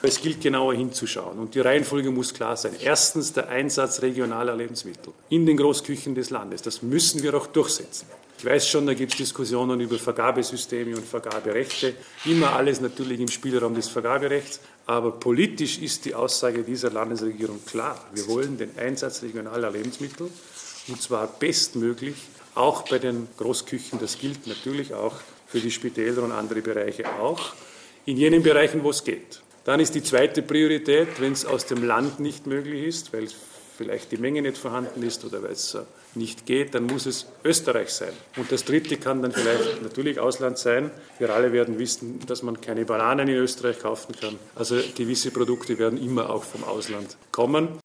Aber es gilt genauer hinzuschauen und die Reihenfolge muss klar sein. Erstens der Einsatz regionaler Lebensmittel in den Großküchen des Landes. Das müssen wir auch durchsetzen. Ich weiß schon, da gibt es Diskussionen über Vergabesysteme und Vergaberechte. Immer alles natürlich im Spielraum des Vergaberechts. Aber politisch ist die Aussage dieser Landesregierung klar. Wir wollen den Einsatz regionaler Lebensmittel, und zwar bestmöglich, auch bei den Großküchen. Das gilt natürlich auch für die Spitäler und andere Bereiche auch, in jenen Bereichen, wo es geht. Dann ist die zweite Priorität, wenn es aus dem Land nicht möglich ist, weil vielleicht die Menge nicht vorhanden ist oder weil es nicht geht, dann muss es Österreich sein. Und das dritte kann dann vielleicht natürlich Ausland sein. Wir alle werden wissen, dass man keine Bananen in Österreich kaufen kann. Also gewisse Produkte werden immer auch vom Ausland kommen.